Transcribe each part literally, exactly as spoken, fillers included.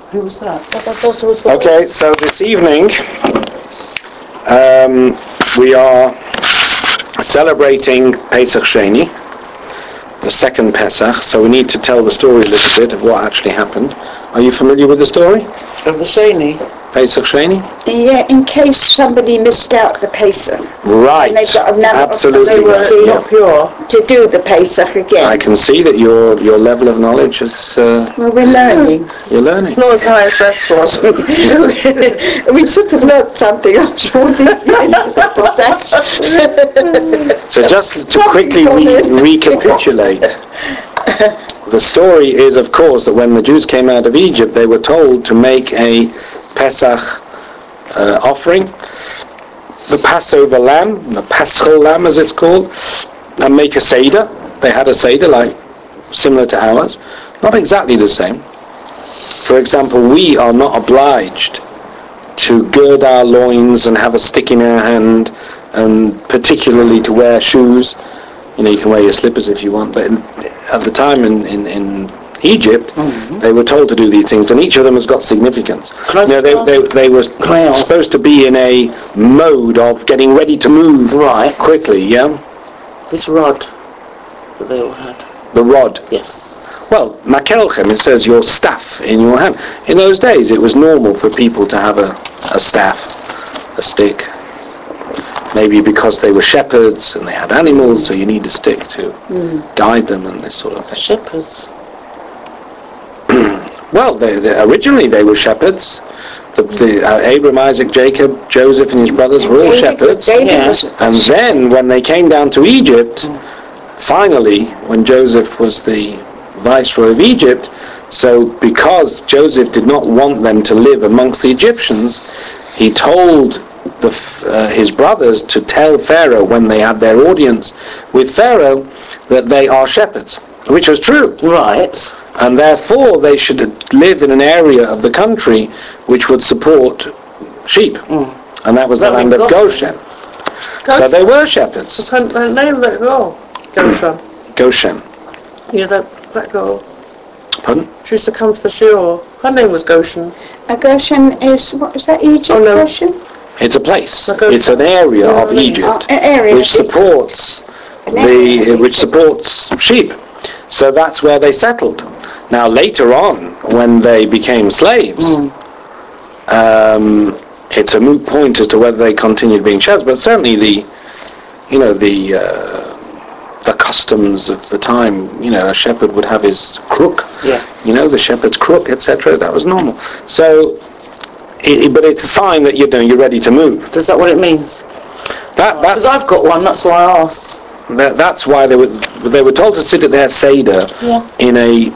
Who was that? Okay, so this evening um, we are celebrating Pesach Sheni, the second Pesach, so we need to tell the story a little bit of what actually happened. Are you familiar with the story? Of the Sheni? Pesach Sheni? Yeah, in case somebody missed out the Pesach. Right, and they've got another absolutely. They were opportunity not pure. to do the Pesach again. I can see that your your level of knowledge is... Uh, well, we're learning. You're learning. Not as high as Beth's was. We should have learnt something, I'm sure, this year, Potash. So just to quickly re- recapitulate, the story is, of course, that when the Jews came out of Egypt, they were told to make a Pesach uh, offering, the Passover lamb, the Paschal lamb as it's called, and make a Seder. They had a Seder like similar to ours, not exactly the same. For example, we are not obliged to gird our loins and have a stick in our hand, and particularly to wear shoes. You know, you can wear your slippers if you want, but in, at the time in, in, in Egypt, mm-hmm. they were told to do these things, and each of them has got significance. You know, they, they, they were supposed to be in a mode of getting ready to move right. quickly, yeah? This rod that they all had. The rod? Yes. Well, makelchem, it says your staff in your hand. In those days, it was normal for people to have a, a staff, a stick. Maybe because they were shepherds and they had animals, mm. so you need a stick to mm. guide them and this sort of thing. Shepherds? Well, they, they, originally they were shepherds. The, the, uh, Abraham, Isaac, Jacob, Joseph and his brothers were all shepherds. Yeah. And then when they came down to Egypt, mm. finally, when Joseph was the viceroy of Egypt, so because Joseph did not want them to live amongst the Egyptians, he told the, uh, his brothers to tell Pharaoh when they had their audience with Pharaoh that they are shepherds, which was true. Right. And therefore they should live in an area of the country which would support sheep. Mm. And that was that the land of Goshen. Goshen. So they were shepherds. What's her name of that girl? Goshen. Goshen. Yeah, that, that girl. Pardon? She used to come to the shore. Her name was Goshen. A Goshen is, what was that, Egypt? Oh, no. Goshen? It's a place. It's an area yeah, of Egypt oh, an area which supports the which supports sheep. So that's where they settled. Now later on, when they became slaves, mm. um, it's a moot point as to whether they continued being shepherds. But certainly the, you know, the uh, the customs of the time. You know, a shepherd would have his crook. Yeah. You know, the shepherd's crook, et cetera. That was normal. So. It, but it's a sign that you're you're ready to move. Is that what it means? That because I've got one. That's why I asked. That, that's why they were they were told to sit at their seder yeah. in a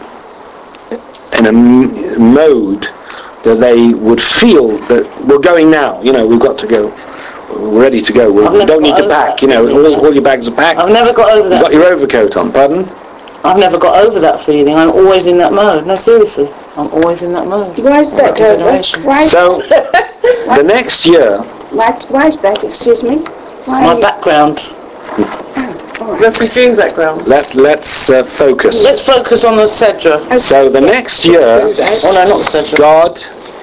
in a m- mode that they would feel that we're going now. You know, we've got to go. We're ready to go. We don't need to pack. You know, all, all your bags are packed. I've never got over that. You've got your overcoat on. Pardon? I've never got over that feeling. I'm always in that mode. No, seriously. I'm always in that mode. Why is that over? Why? So, the next year... Why, why is that, excuse me? Why? My background. Oh, right. Refugee background. Let's, let's uh, focus. Let's focus on the Sedra. Okay. So, the yes. next year... Oh, no, not the Sedra. God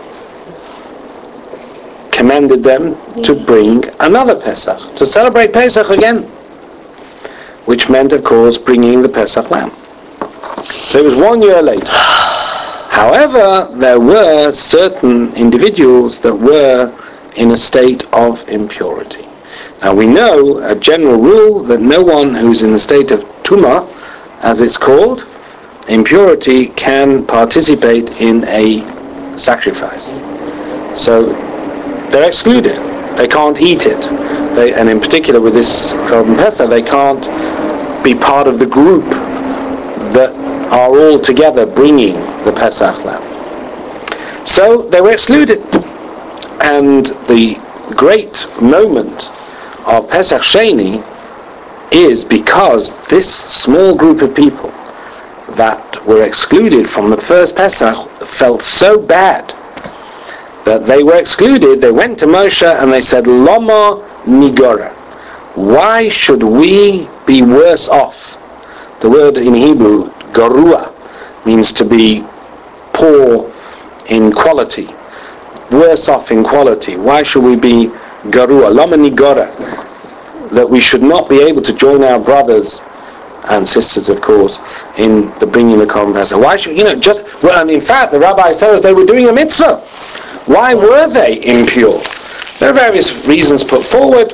commanded them yeah. to bring another Pesach, to celebrate Pesach again. Which meant, of course, bringing the Pesach lamb. So it was one year later. However, there were certain individuals that were in a state of impurity. Now we know a general rule that no one who's in the state of tumah, as it's called, impurity, can participate in a sacrifice. So they're excluded. They can't eat it. They, and in particular with this Korban Pesach, they can't be part of the group that are all together bringing the Pesach lamb. So they were excluded. And the great moment of Pesach Sheni is because this small group of people that were excluded from the first Pesach felt so bad that they were excluded. They went to Moshe and they said, Lama Nigora. Why should we be worse off? The word in Hebrew, garua, means to be poor in quality, worse off in quality? Why should we be garua, lama nigora, that we should not be able to join our brothers and sisters, of course, in the bringing the Korban Pesach? Why should, you know, just, well, and in fact, the rabbis tell us they were doing a mitzvah. Why were they impure? There are various reasons put forward,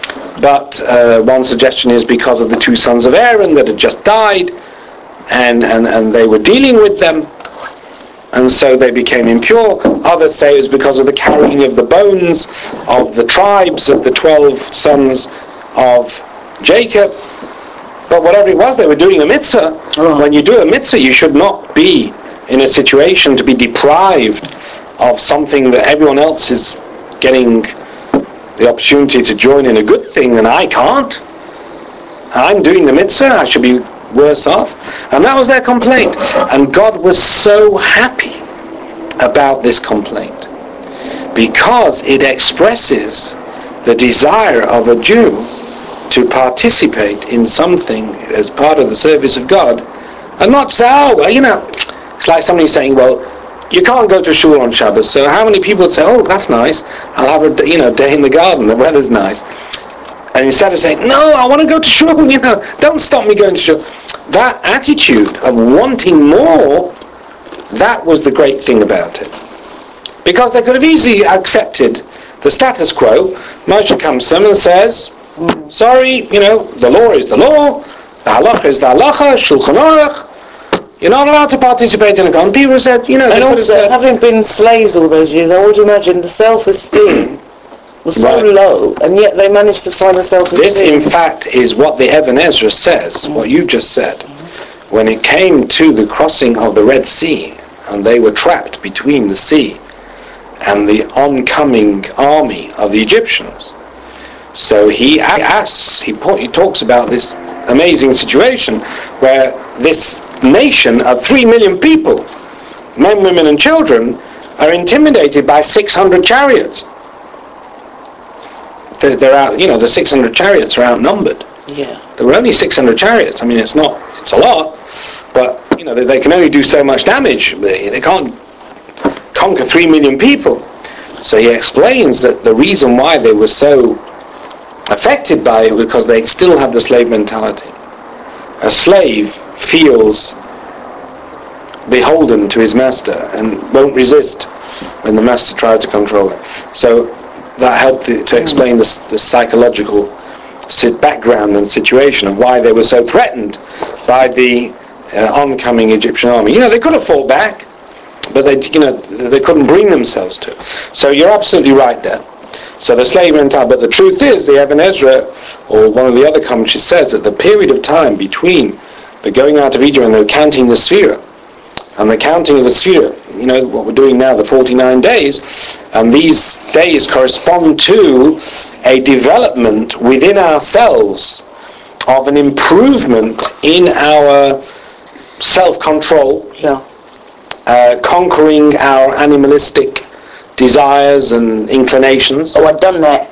but uh, one suggestion is because of the two sons of Aaron that had just died, and, and, and they were dealing with them, and so they became impure. Others say it was because of the carrying of the bones of the tribes of the twelve sons of Jacob. But whatever it was, they were doing a mitzvah. Oh. When you do a mitzvah, you should not be in a situation to be deprived of something that everyone else is getting the opportunity to join in a good thing, and I can't. I'm doing the mitzvah, I should be worse off. And that was their complaint. And God was so happy about this complaint, because it expresses the desire of a Jew to participate in something as part of the service of God, and not say, oh, well, you know, it's like somebody saying, well, you can't go to shul on Shabbos, so how many people would say, oh, that's nice, I'll have a, you know, day in the garden, the weather's nice. And instead of saying, no, I want to go to shul, you know, don't stop me going to shul. That attitude of wanting more, that was the great thing about it. Because they could have easily accepted the status quo. Moshe comes to them and says, sorry, you know, the law is the law, the halacha is the halacha, Shulchan Aruch, you're not allowed to participate in a con. People said, you know, and also, said, having been slaves all those years, I would imagine the self-esteem was so right. low, and yet they managed to find the self-esteem. This, in fact, is what the Even Ezra says, mm-hmm. what you've just said. Mm-hmm. When it came to the crossing of the Red Sea, and they were trapped between the sea and the oncoming army of the Egyptians. So he asks, he, he talks about this amazing situation where this nation of three million people, men, women and children, are intimidated by six hundred chariots. They're, they're out, you know, the six hundred chariots are outnumbered. Yeah. There were only six hundred chariots. I mean, it's not, it's a lot, but, you know, they, they can only do so much damage. They, they can't conquer three million people. So he explains that the reason why they were so affected by it was because they still have the slave mentality. A slave feels beholden to his master and won't resist when the master tries to control it. So that helped to, to explain the, the psychological background and situation of why they were so threatened by the uh, oncoming Egyptian army. You know, they could have fought back, but they, you know, they couldn't bring themselves to it. So you're absolutely right there. So the slave mentality, but the truth is, the Even Ezra, or one of the other commentaries says that the period of time between the going out of Egypt and the counting the Sphira, and the counting of the Sphira, you know, what we're doing now, the forty-nine days, and these days correspond to a development within ourselves of an improvement in our self-control, yeah. uh, conquering our animalistic desires and inclinations. Oh, I've done that.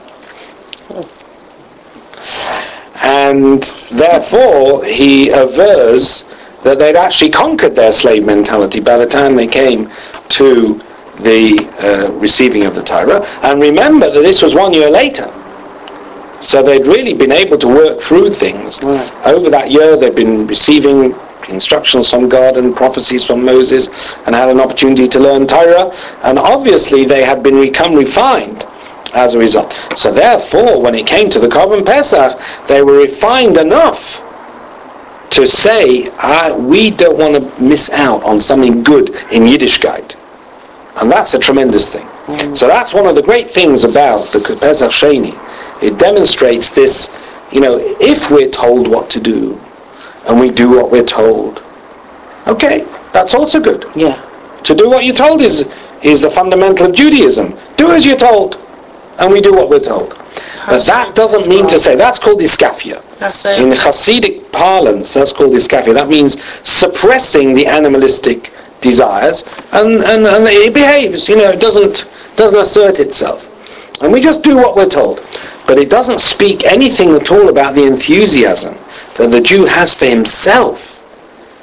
And therefore, he avers that they'd actually conquered their slave mentality by the time they came to the uh, receiving of the Torah. And remember that this was one year later. So they'd really been able to work through things. Right. Over that year, they'd been receiving instructions from God and prophecies from Moses, and had an opportunity to learn Torah, and obviously they had been become refined as a result. So therefore, when it came to the Korban Pesach, they were refined enough to say, ah, we don't want to miss out on something good in Yiddishkeit. And that's a tremendous thing. Mm. So that's one of the great things about the Pesach Sheni. It demonstrates this, you know, if we're told what to do, and we do what we're told, okay, that's also good. Yeah. To do what you're told is is the fundamental of Judaism. Do as you're told, and we do what we're told. But that doesn't mean to say, that's called iskafia. In Hasidic parlance, that's called iskafia. That means suppressing the animalistic desires, and, and, and it behaves, you know, it doesn't, doesn't assert itself. And we just do what we're told. But it doesn't speak anything at all about the enthusiasm that the Jew has for himself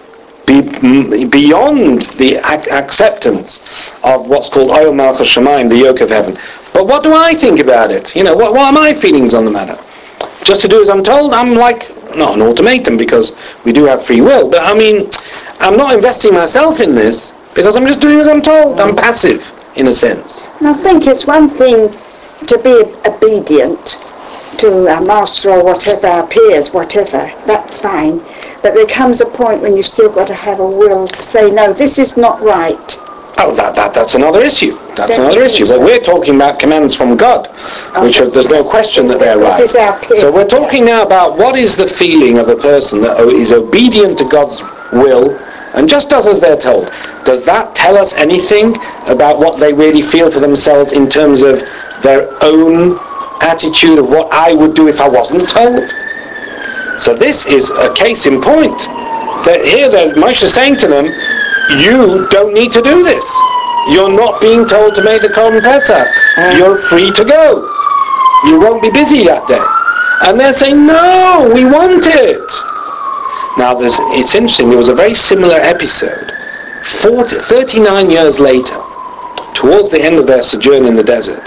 be, m- beyond the ac- acceptance of what's called Oyel Malchus Shemaim, the yoke of heaven. But what do I think about it? You know, what, what are my feelings on the matter? Just to do as I'm told? I'm like, not an ultimatum because we do have free will, but I mean, I'm not investing myself in this because I'm just doing as I'm told. I'm passive, in a sense. And I think it's one thing to be obedient to our master or whatever, our peers, whatever, that's fine. But there comes a point when you still got to have a will to say, no, this is not right. Oh, that, that that's another issue. That's Don't another think issue. so. But we're talking about commands from God, which Oh, are, there's no question that they're that right. is our peer. So we're talking now about what is the feeling of a person that is obedient to God's will and just does as they're told. Does that tell us anything about what they really feel for themselves in terms of their own attitude of what I would do if I wasn't told? So this is a case in point. That here that Moshe is saying to them, you don't need to do this. You're not being told to make the Korban Pesach. You're free to go. You won't be busy that day. And they're saying, no, we want it. Now, there's, it's interesting, there was a very similar episode. forty, thirty-nine years later, towards the end of their sojourn in the desert,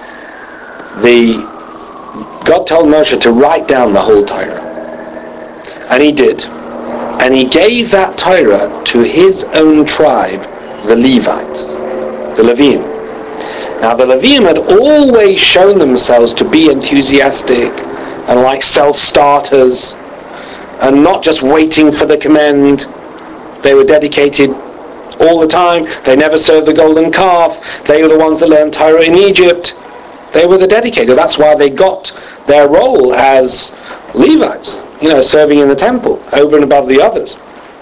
the, God told Moshe to write down the whole Torah. And he did. And he gave that Torah to his own tribe, the Levites, the Levim. Now the Levim had always shown themselves to be enthusiastic and like self-starters and not just waiting for the command. They were dedicated all the time. They never served the golden calf. They were the ones that learned Torah in Egypt. They were the dedicated. That's why they got their role as Levites, you know, serving in the temple over and above the others.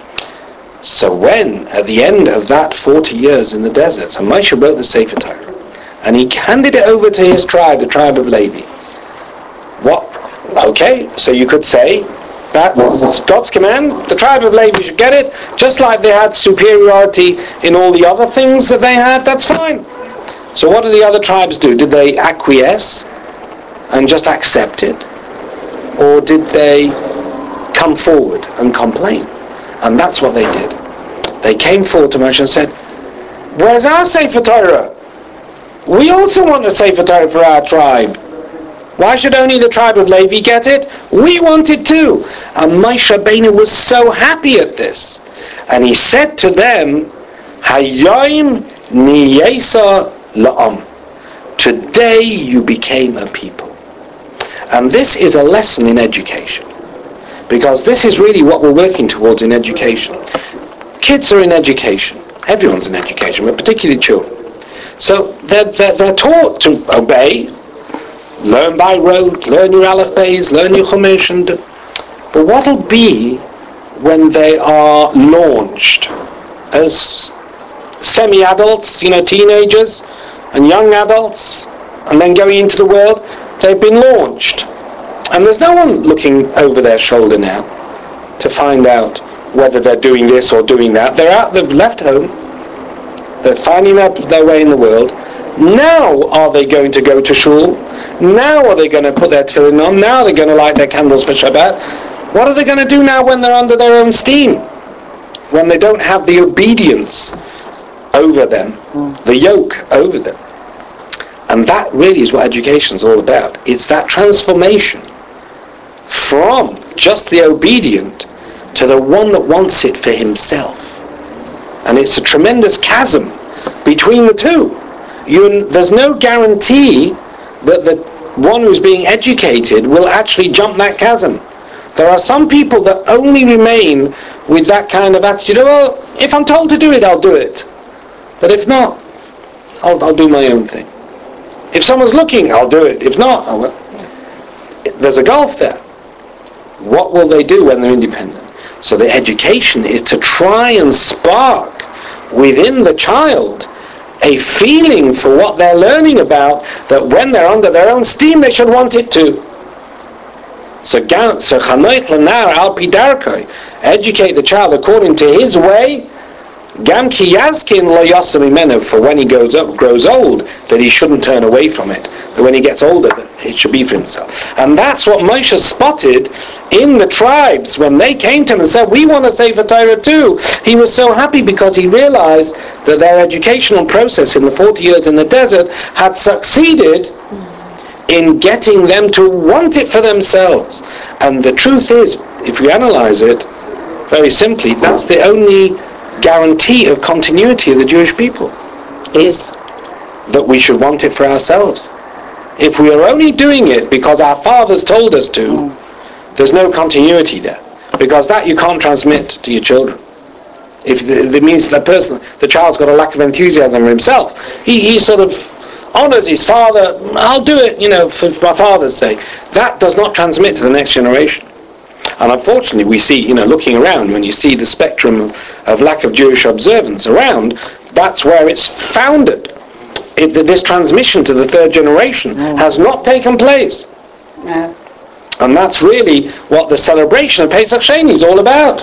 So when, at the end of that forty years in the desert, so Moshe wrote the Sefer Torah, and he handed it over to his tribe, the tribe of Levi. What? Okay, so you could say, that's God's command, the tribe of Levi should get it, just like they had superiority in all the other things that they had, that's fine. So what did the other tribes do? Did they acquiesce and just accept it? Or did they come forward and complain? And that's what they did. They came forward to Moshe and said, where's our Sefer Torah? We also want a Sefer Torah for our tribe. Why should only the tribe of Levi get it? We want it too. And Moshe Rabbeinu was so happy at this. And he said to them, Hayom niyesa la'am. Today you became a people. And this is a lesson in education. Because this is really what we're working towards in education. Kids are in education. Everyone's in education, but particularly children. So they're, they're, they're taught to obey, learn by rote, learn your alphabets, learn your chumash. And, but what'll be when they are launched as semi-adults, you know, teenagers and young adults, and then going into the world? They've been launched. And there's no one looking over their shoulder now to find out whether they're doing this or doing that. They're out, they've left home. They're finding their, their way in the world. Now are they going to go to shul? Now are they going to put their tefillin on? Now they're going to light their candles for Shabbat? What are they going to do now when they're under their own steam? When they don't have the obedience over them, the yoke over them. And that really is what education is all about. It's that transformation from just the obedient to the one that wants it for himself. And it's a tremendous chasm between the two. You, there's no guarantee that the one who's being educated will actually jump that chasm. There are some people that only remain with that kind of attitude. Well, if I'm told to do it, I'll do it. But if not, I'll, I'll do my own thing. If someone's looking, I'll do it. If not, I will. There's a gulf there. What will they do when they're independent? So the education is to try and spark within the child a feeling for what they're learning about, that when they're under their own steam, they should want it too. So chanoich l'nar al pi darkoi, educate the child according to his way. Gam ki yazkin lo yasam imenu, for when he goes up, grows old, that he shouldn't turn away from it. that when he gets older, that it should be for himself. And that's what Moshe spotted in the tribes when they came to him and said, we want a Sefer Torah too. He was so happy because he realized that their educational process in the forty years in the desert had succeeded in getting them to want it for themselves. And the truth is, if we analyze it very simply, that's the only guarantee of continuity of the Jewish people, Is that we should want it for ourselves. If we are only doing it because our fathers told us to, mm. there's no continuity there, because that you can't transmit to your children. If it means the person, the child's got a lack of enthusiasm for himself, he, he sort of honours his father. I'll do it, you know, for, for my father's sake. That does not transmit to the next generation. And unfortunately, we see, you know, looking around, when you see the spectrum of, of lack of Jewish observance around, that's where it's founded. It, this transmission to the third generation mm. has not taken place. No. And that's really what the celebration of Pesach Sheni is all about.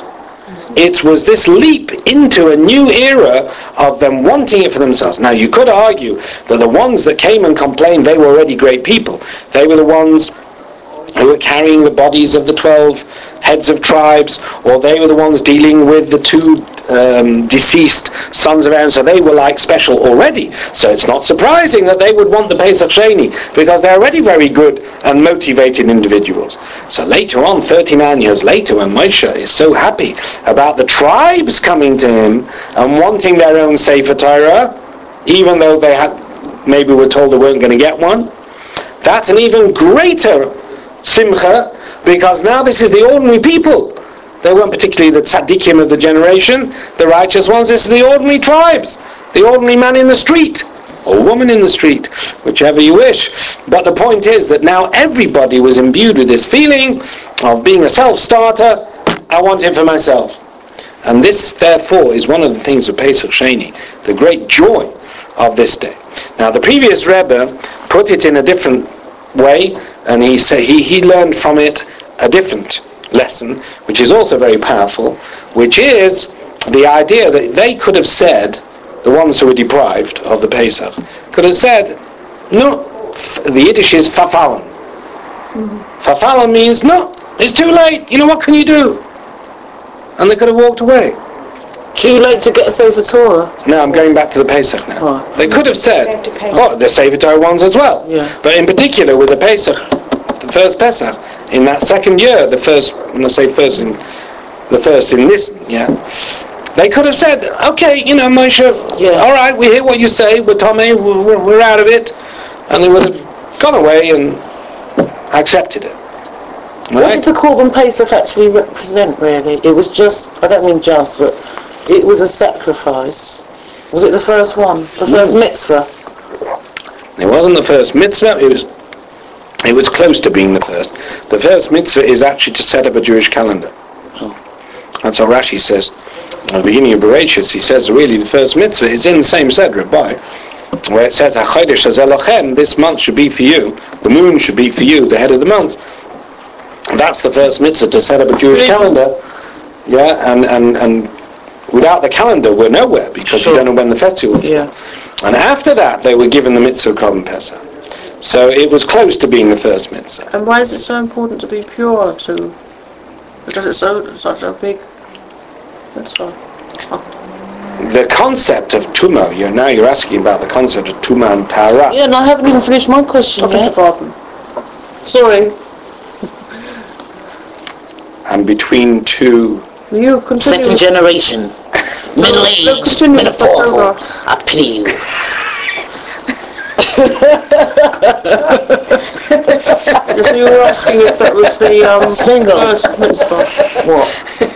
It was this leap into a new era of them wanting it for themselves. Now, you could argue that the ones that came and complained, they were already great people. They were the ones who were carrying the bodies of the twelve heads of tribes, or they were the ones dealing with the two um, deceased sons of Aaron, so they were like special already. So it's not surprising that they would want the Pesach Sheni, because they're already very good and motivated individuals. So later on, thirty-nine years later, when Moshe is so happy about the tribes coming to him and wanting their own Sefer Torah, even though they had maybe were told they weren't going to get one, that's an even greater simcha, because now this is the ordinary people. They weren't particularly the tzaddikim of the generation, the righteous ones. This is the ordinary tribes, the ordinary man in the street, or woman in the street, whichever you wish. But the point is that now everybody was imbued with this feeling of being a self-starter. I want it for myself. And this, therefore, is one of the things of Pesach Sheni, the great joy of this day. Now, the previous Rebbe put it in a different way, and he said he, he learned from it a different lesson, which is also very powerful, which is the idea that they could have said, the ones who were deprived of the Pesach, could have said, no, the Yiddish is fafallen. Mm-hmm. Fafallen means, no, it's too late, you know, what can you do? And they could have walked away. Too late to get a Sefer Torah? No, I'm going back to the Pesach now. Oh. They could have said, oh, the Sefer Torah ones as well. Yeah. But in particular with the Pesach, the first Pesach, in that second year, the first, when I say first in, the first in this, yeah, they could have said, okay, you know, Moshe, yeah. all right, we hear what you say, we're Tommy, we're, we're out of it. And they would have gone away and accepted it. Right? What did the Korban Pesach actually represent, really? It was just, I don't mean just, but it was a sacrifice. Was it the first one? The first mm. mitzvah? It wasn't the first mitzvah, it was it was close to being the first. The first mitzvah is actually to set up a Jewish calendar. Oh. That's what Rashi says. At the beginning of Bereshit, he says really the first mitzvah is in the same Seder, where it says, HaChodesh Hazeh Lachem, this month should be for you, the moon should be for you, the head of the month. That's the first mitzvah, to set up a Jewish calendar. Yeah, and, and, and without the calendar, we're nowhere, because sure. we don't know when the festival is. Yeah. And after that, they were given the mitzvah of Korban Pesach. So it was close to being the first mitzvah. And why is it so important to be pure, to, because it's so such a big mitzvah? Oh. The concept of Tumah, you're, now you're asking about the concept of Tumah and Tahara. Yeah, and I haven't even finished my question yet. Pardon. Sorry. And between two... You continue. Second generation, middle age, no, menopausal, up to you. So you were asking if that was the um, Single. first mitzvah. What?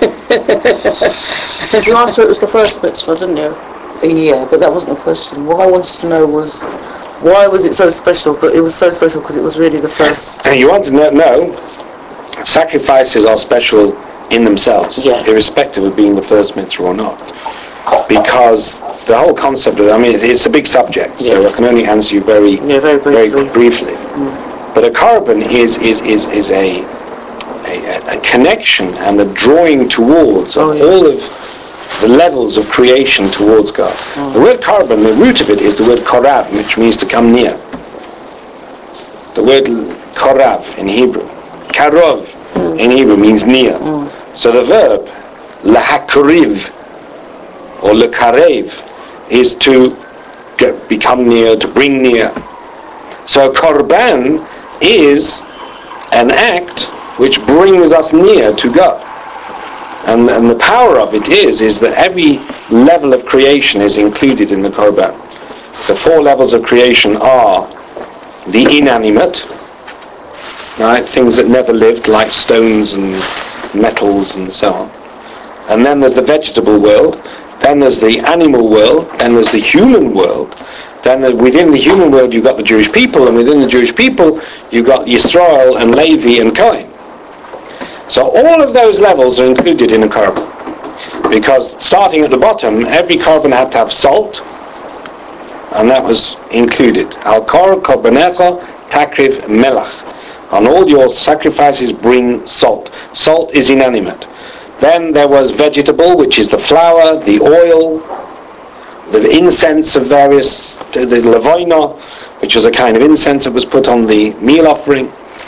You asked if it was the first mitzvah, didn't you? Yeah, but that wasn't the question. What I wanted to know was, why was it so special? But it was so special because it was really the first... And you want to know, no, sacrifices are special in themselves, yeah. irrespective of being the first mitzvah or not. Because the whole concept of, I mean, it's a big subject, yeah. so I can only answer you very, yeah, very briefly. Very briefly. Mm. But a korban is is is is a a, a connection and a drawing towards oh, of yeah. all of the levels of creation towards God. Mm. The word korban, the root of it is the word korab, which means to come near. the word korav in Hebrew, karov mm. in Hebrew means near. Mm. So the verb lahakriv or lekarev is to get, become near, to bring near. So korban is an act which brings us near to God. And, and the power of it is, is that every level of creation is included in the korban. The four levels of creation are the inanimate, right, things that never lived, like stones and metals and so on. And then there's the vegetable world, then there's the animal world, then there's the human world. Then within the human world you've got the Jewish people, and within the Jewish people you've got Yisrael and Levi and Kohen. So all of those levels are included in a korban. Because starting at the bottom, every korban had to have salt, and that was included. Al kor korbanecha takriv melach. On all your sacrifices bring salt. Salt is inanimate. Then there was vegetable, which is the flour, the oil, the incense of various, the levoino, which was a kind of incense that was put on the meal offering.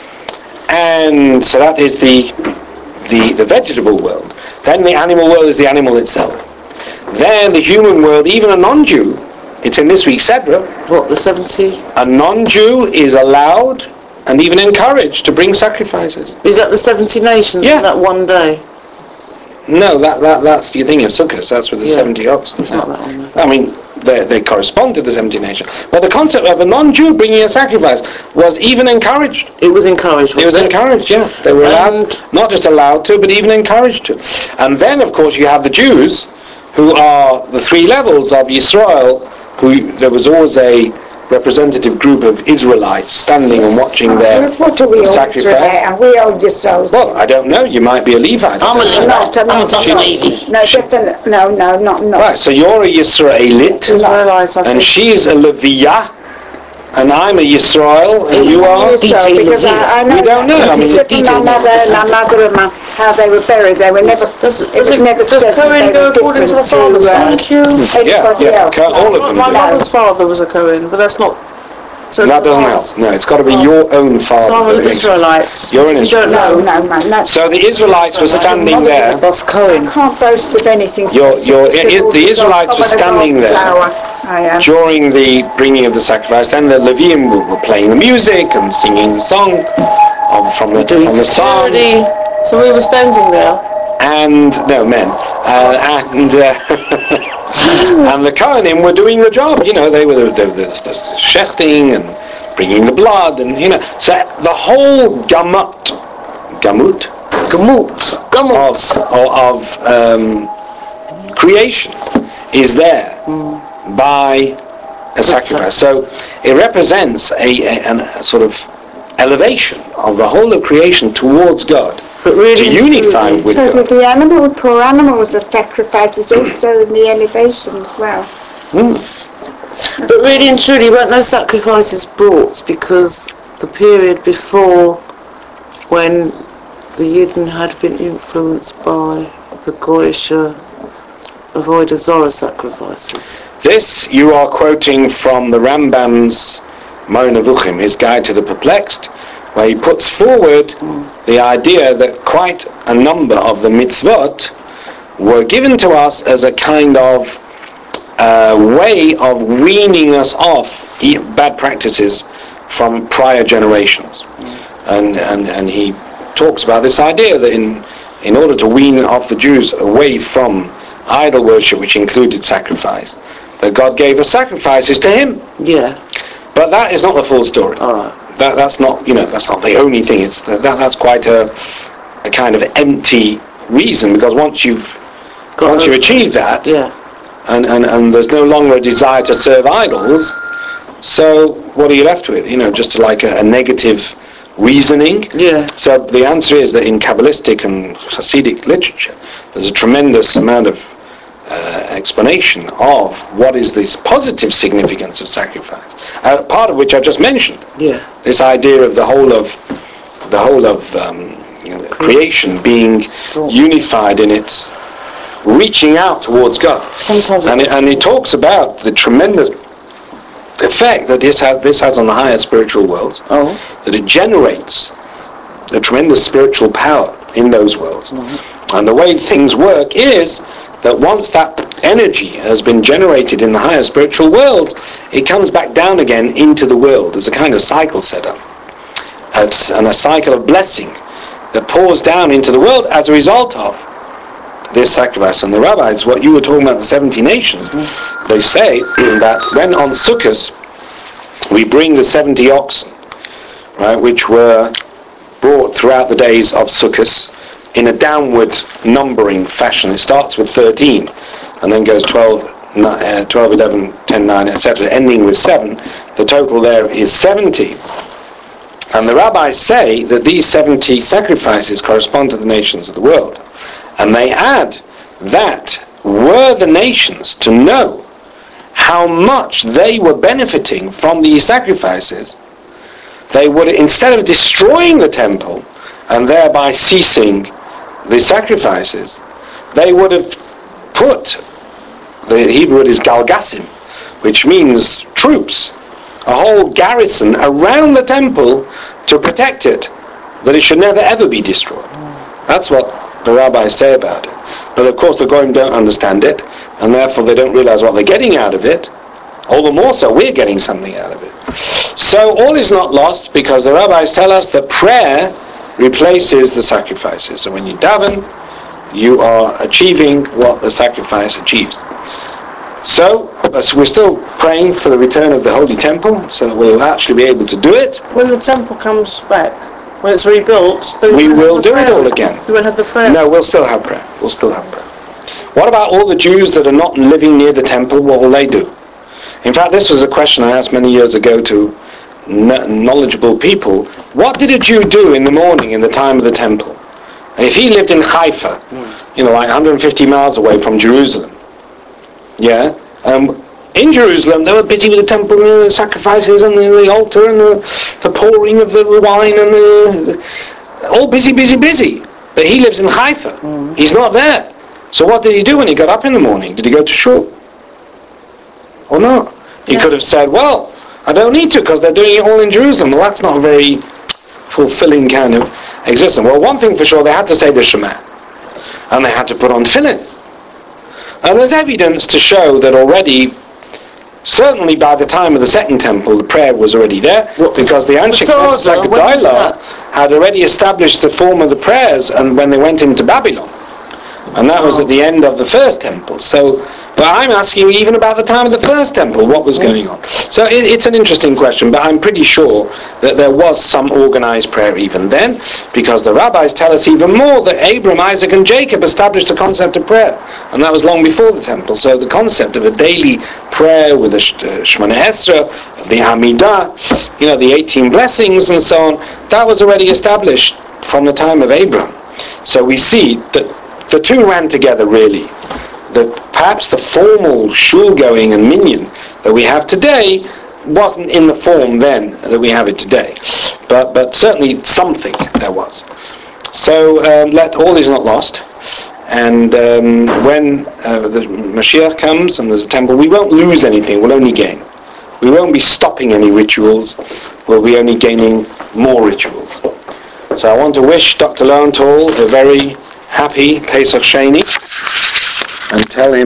And so that is the, the the vegetable world. Then the animal world is the animal itself. Then the human world, even a non-Jew, it's in this week's Sedra. What, the seventy? A non-Jew is allowed and even encouraged to bring sacrifices. Is that the seventy nations Yeah. in that one day? No, that, that that's you're thinking of Sukkot. That's with the Yeah. seventy oxen. It's not that one then. I mean, they they correspond to the seventy nations. But the concept of a non-Jew bringing a sacrifice was even encouraged. It was encouraged, It was wasn't encouraged, yeah. They were allowed, not just allowed to, but even encouraged to. And then, of course, you have the Jews, who are the three levels of Yisrael, who there was always a representative group of Israelites standing and watching their What are we all sacrifice. Israel? Are we all Yisrael? Well, I don't know. You might be a Levite. I'm a Levite. Not, I'm I'm not, just I'm a not. lady. No, definitely, no, no, not, not. Right, so you're a Yisraelit, Israelite, I and think. she's a Leviyah, and I'm a Yisrael, and you are? Yisrael, because I, I know We don't know. I mean, that from my mother and my mother and my, how they were buried. They were never, Does, it does, was it, never does said that Cohen they go were according to the different father's to, side? uh, Thank you. anybody yeah, else. Co- all of them My do. mother's father was a Cohen, but that's not... So That doesn't help. No, it's got to be your own father. So I'm that an makes- Israelite. You're an You don't Israelite. No, no, no, no. So the Israelites were standing there. Bus Cohen. I can't boast of anything. You're- you're- special. i- the Israelites were Common as standing there. flower. I am. During the bringing of the sacrifice, then the Levium were, were playing the music and singing the song of, from the Doing from the psalms. security. So we were standing there. And no men, uh, and uh, and the Kohanim were doing the job. You know, they were the, the, the, the shechting and bringing the blood, and you know, so the whole gamut, gamut, Gamut. of Gamut. of, of um, creation is there by a sacrifice. So it represents a, a, an- a sort of elevation of the whole of creation towards God, But really to and unify truly- with So God. that the animal, poor animals are sacrificed is also in the elevation as well. But really and truly, weren't no sacrifices brought because the period before, when the Yidden had been influenced by the Goyisha Avodah Zorah sacrifices. This you are quoting from the Rambam's Moreh Nevuchim, his Guide to the Perplexed, where he puts forward the idea that quite a number of the mitzvot were given to us as a kind of uh, way of weaning us off e- bad practices from prior generations. And, and, and he talks about this idea that in, in order to wean off the Jews away from idol worship, which included sacrifice, that God gave us sacrifices to him. Yeah. But that is not the full story. All right. That, that's not, you know, that's not the only thing. It's that, that's quite a, a kind of empty reason, because once you've Got once you've over- achieved that, Yeah. and, and, and there's no longer a desire to serve idols, so what are you left with? You know, just like a, a negative reasoning. Yeah. So the answer is that in Kabbalistic and Hasidic literature, there's a tremendous amount of uh, explanation of what is this positive significance of sacrifice. Uh, part of which I've just mentioned. Yeah. This idea of the whole of the whole of um, you know, creation being unified in its reaching out towards God. Sometimes And it, and it talks about the tremendous effect that this has, this has on the higher spiritual worlds, Oh. that it generates a tremendous spiritual power in those worlds. Mm-hmm. And the way things work is that once that energy has been generated in the higher spiritual worlds, it comes back down again into the world. There's a kind of cycle set up. It's, and a cycle of blessing that pours down into the world as a result of this sacrifice. And the rabbis, what you were talking about, the seventy nations, mm-hmm. they say that when on Sukkot we bring the seventy oxen, right, which were brought throughout the days of Sukkot in a downward numbering fashion. It starts with thirteen and then goes twelve, uh, twelve, eleven, ten, nine, et cetera, ending with seven. The total there is seventy. And the rabbis say that these seventy sacrifices correspond to the nations of the world. And they add that were the nations to know how much they were benefiting from these sacrifices, they would, instead of destroying the temple and thereby ceasing the sacrifices, they would have put, the Hebrew word is galgasim, which means troops, a whole garrison around the temple to protect it, that it should never ever be destroyed. That's what the rabbis say about it. But of course the Goyim don't understand it, and therefore they don't realize what they're getting out of it. All the more so we're getting something out of it. So all is not lost, because the rabbis tell us that prayer replaces the sacrifices. So when you daven, you are achieving what the sacrifice achieves. So, so we're still praying for the return of the Holy Temple, so that we'll actually be able to do it. When the temple comes back, when it's rebuilt, then we will do prayer. it all again. You won't have the prayer? No, we'll still have prayer. We'll still have prayer. What about all the Jews that are not living near the temple? What will they do? In fact, this was a question I asked many years ago to knowledgeable people. What did a Jew do in the morning in the time of the temple? And if he lived in Haifa, you know, like one hundred fifty miles away from Jerusalem, yeah, um, in Jerusalem they were busy with the temple and the sacrifices and the, the altar and the, the pouring of the wine and the, the, all busy, busy, busy. But he lives in Haifa. Mm. He's not there. So what did he do when he got up in the morning? Did he go to shul? Or not? He yeah. could have said, well, I don't need to because they're doing it all in Jerusalem. Well, that's not a very fulfilling kind of existence. Well, one thing for sure, they had to say the Shema. And they had to put on tefillin. And there's evidence to show that already, certainly by the time of the Second Temple, the prayer was already there, well, because the Anshe Knesset Gedailah had already established the form of the prayers and when they went into Babylon. And that was at the end of the First Temple. So, but I'm asking you even about the time of the First Temple, what was going on? So it, it's an interesting question, but I'm pretty sure that there was some organized prayer even then, because the rabbis tell us even more that Abraham, Isaac and Jacob established the concept of prayer, and that was long before the temple. So the concept of a daily prayer with the Shemona Esrei, the Amidah, you know, the eighteen blessings and so on, that was already established from the time of Abraham. So we see that the two ran together really. That perhaps the formal shul-going and minyan that we have today wasn't in the form then that we have it today. But but certainly something there was. So um, let all is not lost. And um, when uh, the Mashiach comes and there's a temple, we won't lose anything, we'll only gain. We won't be stopping any rituals, we'll be only gaining more rituals. So I want to wish Doctor Lowenthal a very happy Pesach Sheni and tell him